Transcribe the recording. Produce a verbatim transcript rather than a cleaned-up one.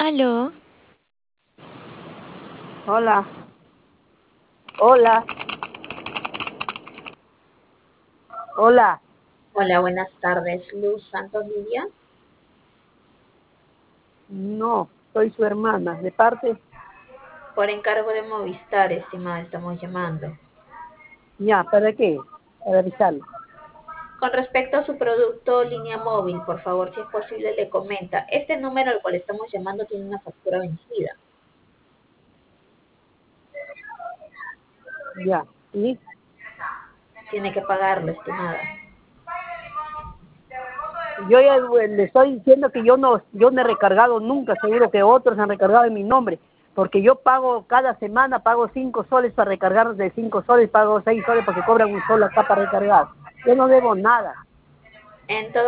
Aló, Hola, hola, hola. Hola, buenas tardes. Luz Santos Lidia. No, soy su hermana. De parte, Por encargo de Movistar, estimada, estamos llamando. ya, ¿para qué? Para avisarle. Con respecto a su producto línea móvil, por favor, si es posible, le comenta. Este número al cual estamos llamando tiene una factura vencida. Ya, ¿y? Tiene que pagarlo, estimada. Yo ya eh, le estoy diciendo que yo no, yo no he recargado nunca, seguro que otros han recargado en mi nombre, porque yo pago cada semana, pago cinco soles para recargar de cinco soles, pago seis soles porque cobran un sol acá para recargar. Yo no debo nada. En todo